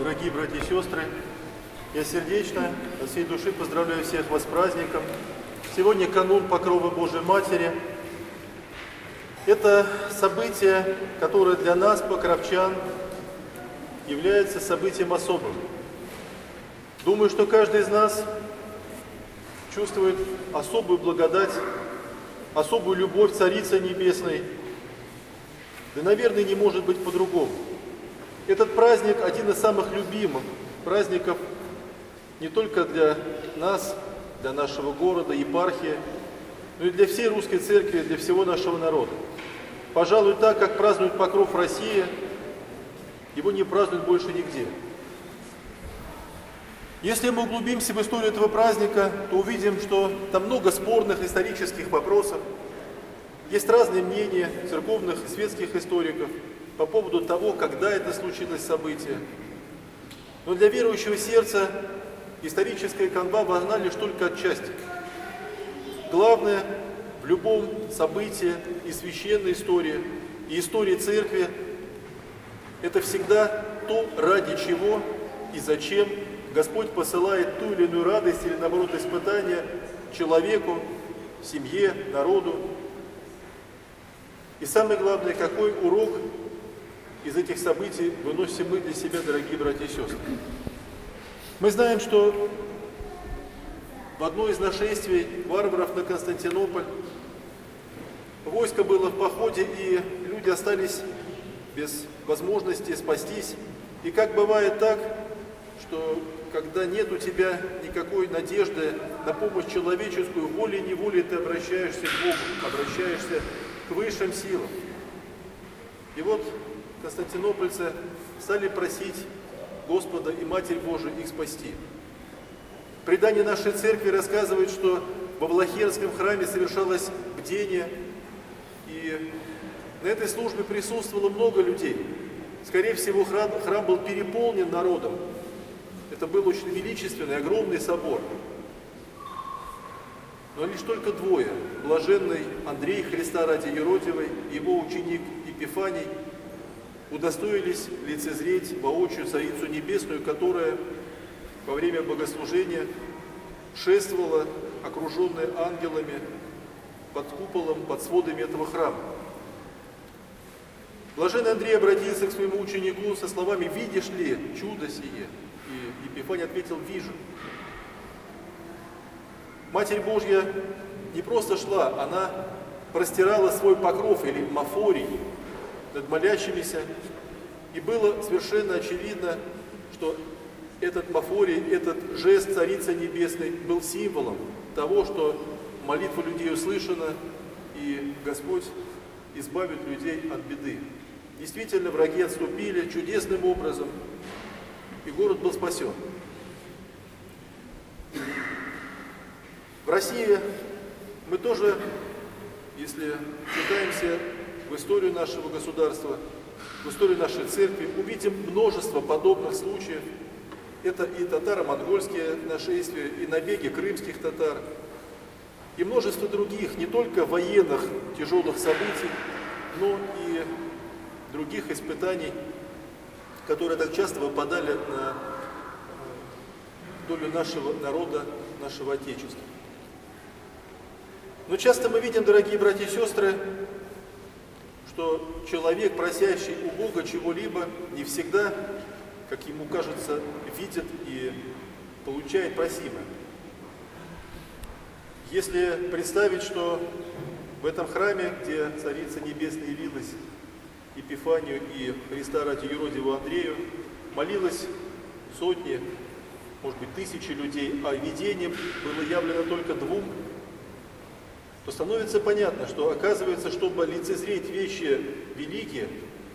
Дорогие братья и сестры, я сердечно от всей души поздравляю всех вас с праздником. Сегодня канун Покрова Божией Матери. Это событие, которое для нас, покровчан, является событием особым. Думаю, что каждый из нас чувствует особую благодать, особую любовь Царицы Небесной. Да, наверное, не может быть по-другому. Этот праздник один из самых любимых праздников не только для нас, для нашего города, епархии, но и для всей русской церкви, для всего нашего народа. Пожалуй, так, как празднует Покров Россия, его не празднуют больше нигде. Если мы углубимся в историю этого праздника, то увидим, что там много спорных исторических вопросов. Есть разные мнения церковных и светских историков по поводу того, когда это случилось событие. Но для верующего сердца историческая канва важна лишь только отчасти. Главное в любом событии и священной истории, и истории церкви – это всегда то, ради чего и зачем Господь посылает ту или иную радость или, наоборот, испытание человеку, семье, народу. И самое главное, какой урок из этих событий выносим мы для себя, дорогие братья и сестры. Мы знаем, что в одно из нашествий варваров на Константинополь войско было в походе, и люди остались без возможности спастись. И как бывает так, что когда нет у тебя никакой надежды на помощь человеческую, волей-неволей ты обращаешься к Богу, обращаешься к высшим силам. И вот константинопольцы стали просить Господа и Матерь Божию их спасти. Предание нашей церкви рассказывает, что во Влахерском храме совершалось бдение, и на этой службе присутствовало много людей. Скорее всего, храм был переполнен народом. Это был очень величественный, огромный собор. Но лишь только двое, блаженный Андрей Христа ради Еродивой и его ученик Епифаний, удостоились лицезреть воочию Царицу Небесную, которая во время богослужения шествовала, окруженная ангелами, под куполом, под сводами этого храма. Блаженный Андрей обратился к своему ученику со словами: «Видишь ли чудо сие?» И Епифаний ответил: «Вижу». Матерь Божья не просто шла, она простирала свой покров или мафорий над молящимися, и было совершенно очевидно, что этот мафорий, этот жест Царицы Небесной был символом того, что молитва людей услышана, и Господь избавит людей от беды. Действительно, враги отступили чудесным образом, и город был спасен. В России мы тоже, если читаемся в историю нашего государства, в историю нашей церкви, увидим множество подобных случаев. Это и татаро-монгольские нашествия, и набеги крымских татар, и множество других, не только военных тяжелых событий, но и других испытаний, которые так часто выпадали на долю нашего народа, нашего Отечества. Но часто мы видим, дорогие братья и сестры, что человек, просящий у Бога чего-либо, не всегда, как ему кажется, видит и получает просимое. Если представить, что в этом храме, где Царица Небесная явилась Епифанию и Христа ради Еродиву Андрею, молилось сотни, может быть, тысячи людей, а видение было явлено только двум, то становится понятно, что, оказывается, чтобы лицезреть вещи великие,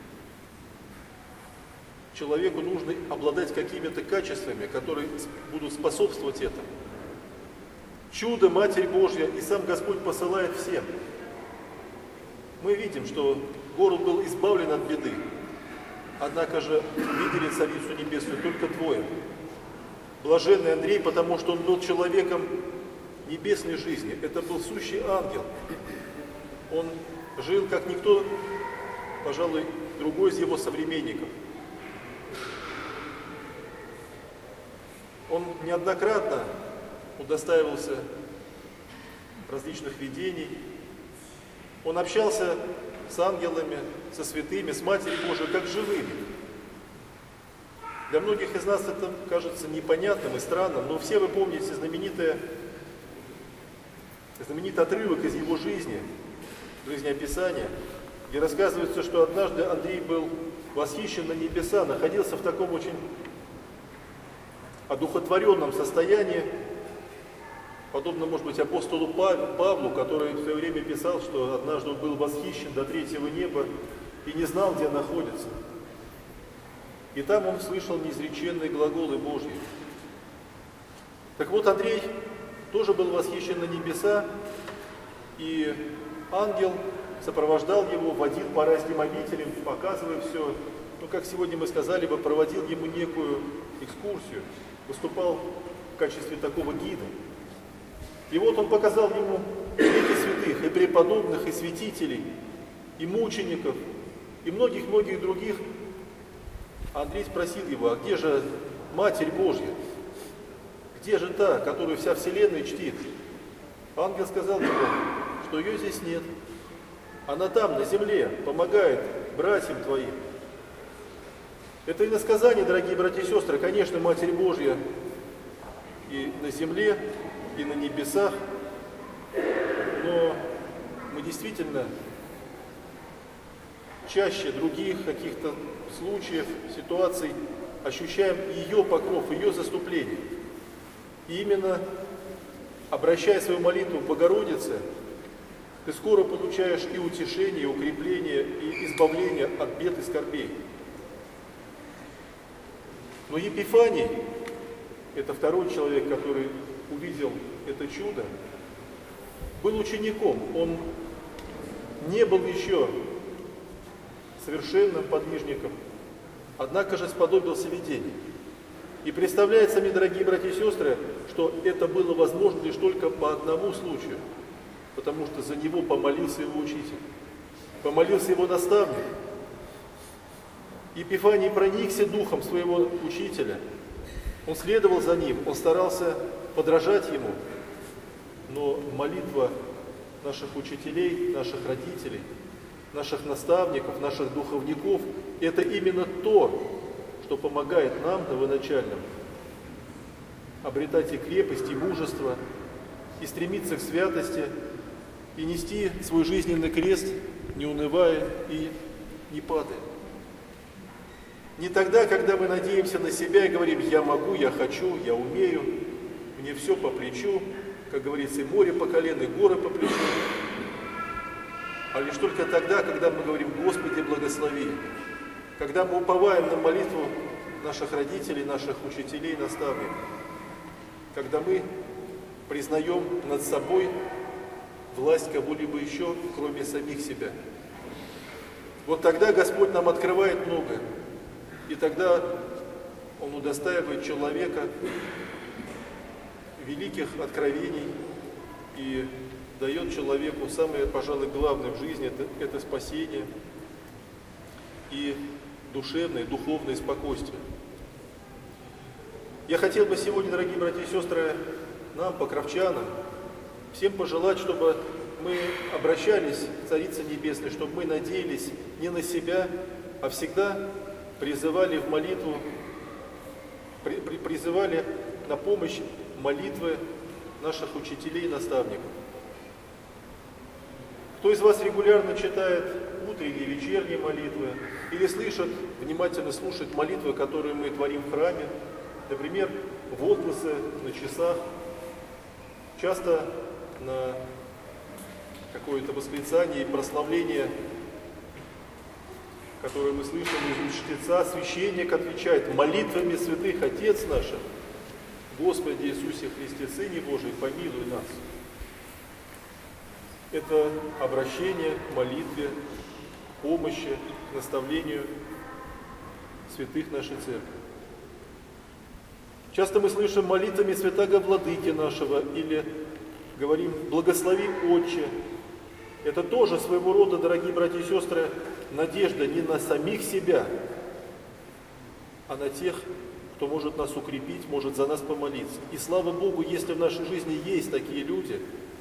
человеку нужно обладать какими-то качествами, которые будут способствовать этому. Чудо Матерь Божья и сам Господь посылает всем. Мы видим, что город был избавлен от беды. Однако же видели Царицу Небесную только двое. Блаженный Андрей, потому что он был человеком небесной жизни. Это был сущий ангел. Он жил как никто, пожалуй, другой из его современников. Он неоднократно удостаивался различных видений. Он общался с ангелами, со святыми, с Матерью Божией, как живыми. Для многих из нас это кажется непонятным и странным, но все вы помните знаменитый отрывок из его жизни, жизнеописания, где рассказывается, что однажды Андрей был восхищен на небеса, находился в таком очень одухотворенном состоянии, подобно, может быть, апостолу Павлу, который в свое время писал, что однажды он был восхищен до третьего неба и не знал, где находится. И там он слышал неизреченные глаголы Божьи. Так вот, Андрей тоже был восхищен на небеса, и ангел сопровождал его, водил по разным обителям, показывая все, как сегодня мы сказали бы, проводил ему некую экскурсию, выступал в качестве такого гида. И вот он показал ему лики святых, и преподобных, и святителей, и мучеников, и многих-многих других. Андрей спросил его: а где же Матерь Божья? Где же та, которую вся вселенная чтит? Ангел сказал ему, что ее здесь нет. Она там, на земле, помогает братьям твоим. Это иносказание, дорогие братья и сестры, конечно, Матерь Божья и на земле, и на небесах, но мы действительно чаще других каких-то случаев, ситуаций ощущаем ее покров, ее заступление. И именно обращая свою молитву к Богородице, ты скоро получаешь и утешение, и укрепление, и избавление от бед и скорбей. Но Епифаний, это второй человек, который увидел это чудо, был учеником. Он не был еще совершенным подвижником, однако же сподобился видению. И представляется мне, дорогие братья и сестры, что это было возможно лишь только по одному случаю, потому что за него помолился его учитель, помолился его наставник. Епифаний проникся духом своего учителя, он следовал за ним, он старался подражать ему, но молитва наших учителей, наших родителей, наших наставников, наших духовников – это именно то, что помогает нам, новоначальным, обретать и крепость, и мужество, и стремиться к святости, и нести свой жизненный крест, не унывая и не падая. Не тогда, когда мы надеемся на себя и говорим: я могу, я хочу, я умею, мне все по плечу, как говорится, и море по колено, и горы по плечу, а лишь только тогда, когда мы говорим: Господи, благослови, когда мы уповаем на молитву наших родителей, наших учителей, наставников, когда мы признаем над собой власть кого-либо еще, кроме самих себя. Вот тогда Господь нам открывает многое, и тогда Он удостаивает человека великих откровений и дает человеку самое, пожалуй, главное в жизни – это спасение и душевное, духовное спокойствие. Я хотел бы сегодня, дорогие братья и сестры, нам, покровчанам, всем пожелать, чтобы мы обращались к Царице Небесной, чтобы мы надеялись не на себя, а всегда призывали в молитву, призывали на помощь молитвы наших учителей и наставников. Кто из вас регулярно читает утренние, вечерние молитвы или слышит, внимательно слушает молитвы, которые мы творим в храме, например, возгласы на часах, часто на какое-то восклицание и прославление, которое мы слышим из уст чтеца, священник отвечает: молитвами святых Отец наших, Господи Иисусе Христе, Сыне Божий, помилуй нас. Это обращение к молитве, к помощи, к наставлению святых нашей Церкви. Часто мы слышим: молитвами святаго Владыки нашего, или говорим: благослови Отче. Это тоже своего рода, дорогие братья и сестры, надежда не на самих себя, а на тех, кто может нас укрепить, может за нас помолиться. И слава Богу, если в нашей жизни есть такие люди,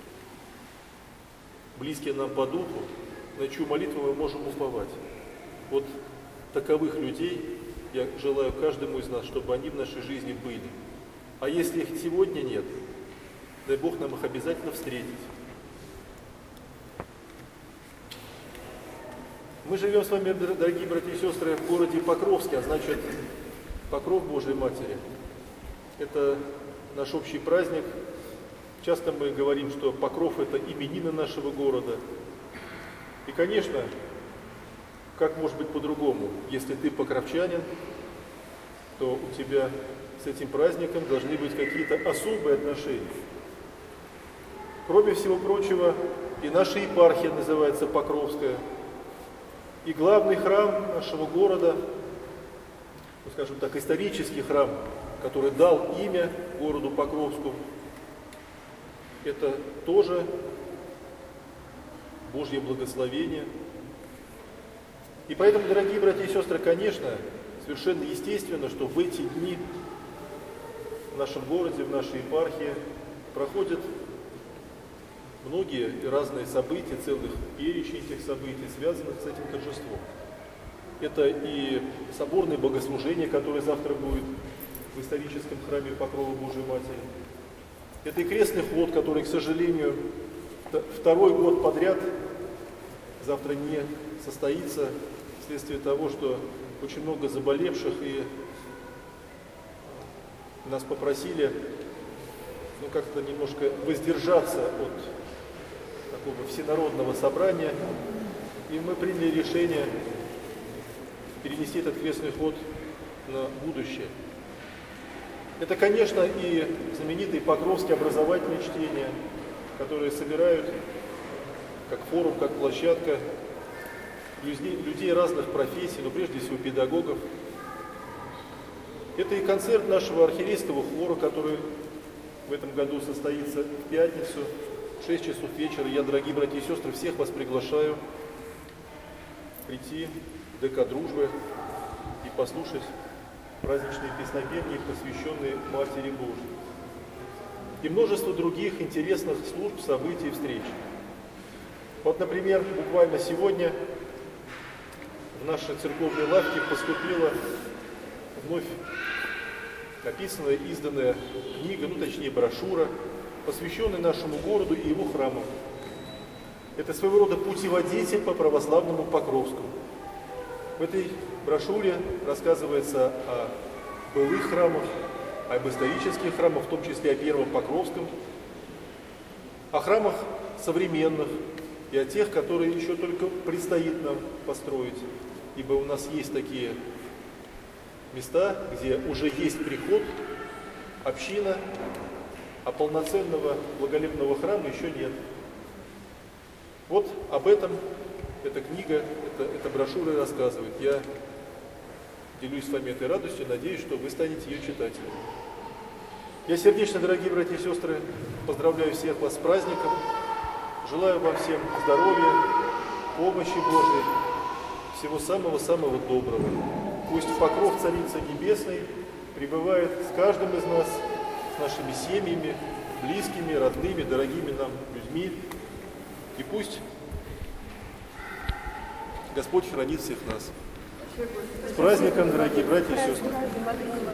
близкие нам по духу, на чью молитву мы можем уповать. Вот таковых людей я желаю каждому из нас, чтобы они в нашей жизни были. А если их сегодня нет, дай Бог нам их обязательно встретить. Мы живем с вами, дорогие братья и сестры, в городе Покровске, а значит, Покров Божией Матери. Это наш общий праздник. Часто мы говорим, что Покров – это именины нашего города. И, конечно, как может быть по-другому? Если ты покровчанин, то у тебя с этим праздником должны быть какие-то особые отношения. Кроме всего прочего, и наша епархия называется Покровская, и главный храм нашего города, ну, скажем так, исторический храм, который дал имя городу Покровску, это тоже Божье благословение. И поэтому, дорогие братья и сестры, конечно, совершенно естественно, что в эти дни в нашем городе, в нашей епархии проходят многие и разные события, целых перечень этих событий, связанных с этим торжеством. Это и соборное богослужение, которое завтра будет в историческом храме Покрова Божией Матери. Это и крестный ход, который, к сожалению, второй год подряд завтра не состоится вследствие того, что очень много заболевших, и нас попросили как-то немножко воздержаться от такого всенародного собрания, и мы приняли решение перенести этот крестный ход на будущее. Это, конечно, и знаменитые покровские образовательные чтения, которые собирают как форум, как площадка людей разных профессий, но прежде всего педагогов. Это и концерт нашего архиерейского хора, который в этом году состоится в пятницу, в 6 часов вечера. Я, дорогие братья и сестры, всех вас приглашаю прийти в ДК «Дружбы» и послушать праздничные песнопения, посвященные Матери Божией. И множество других интересных служб, событий и встреч. Вот, например, буквально сегодня в наши церковные лавки поступила вновь написанная, изданная книга, точнее брошюра, посвященная нашему городу и его храмам. Это своего рода путеводитель по православному Покровску. В этой брошюре рассказывается о былых храмах, об исторических храмах, в том числе о первом Покровском, о храмах современных и о тех, которые еще только предстоит нам построить. Ибо у нас есть такие места, где уже есть приход, община, а полноценного благолепного храма еще нет. Вот об этом эта книга, эта брошюра рассказывает. Я делюсь с вами этой радостью, надеюсь, что вы станете ее читателем. Я сердечно, дорогие братья и сестры, поздравляю всех вас с праздником. Желаю вам всем здоровья, помощи Божией, всего самого-самого доброго. Пусть покров Царицы Небесной пребывает с каждым из нас, с нашими семьями, близкими, родными, дорогими нам людьми. И пусть Господь хранит всех нас. С праздником, дорогие братья и сестры!